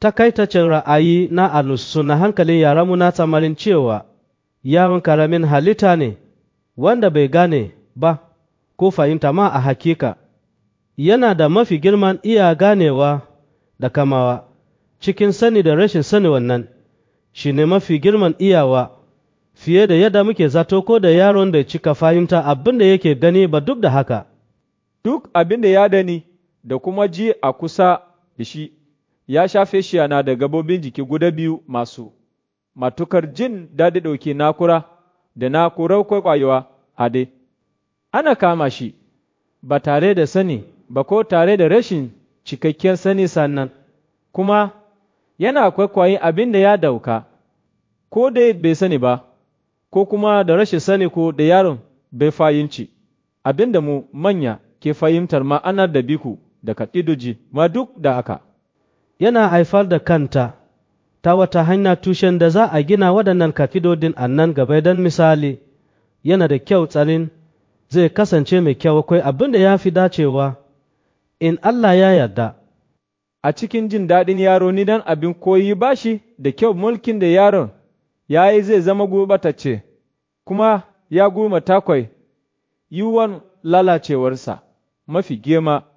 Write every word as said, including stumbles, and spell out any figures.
takaitaccen ra'ayi na anusu na hankalin yaranmu na tsammanin cewa yaron karamin halitta ne wanda bai gane ba ko fahimta ma a hakika yana da mafi girman iya ganewa da kamawa cikin sani da rashin sani. Wannan shi ne mafi girman iyawa fiye da yadda muke zato ko da yaron da cika fahimta abin da yake gani ba. Duk da haka, duk abin da ya dani da kuma ji a kusa da shi ya shafe shi yana da gabobin jiki guda biyu masu matukar jin daɗi ɗauki nakura da nakurar kwaikwayowa a dai. Ana kama shi ba tare da sani ba ko tare da rashin cikakken sani, sannan kuma yana kwaikwayi abin da ya dauka ko dai bai sani ba ko kuma da rashin sani ko da yaron bai fahimci abin da mu manya ke fahimtar ma'anar da biku da ka'idoji. Ma duk da haka yana haifar da kanta ta wata hanya tushen da za a gina waɗannan kafidodin a nan gaba. Don misali, yana da kyau tsarin zai kasance mai kyau, akwai abin da ya fi dacewa in Allah ya yarda a cikin jin daɗin yaro. Ni dan abin koyi ba shi da kyau mulkin da yaron ya yi zai zama gurɓatacce kuma ya gurma takwai yiwuwan lalacewarsa mafi girma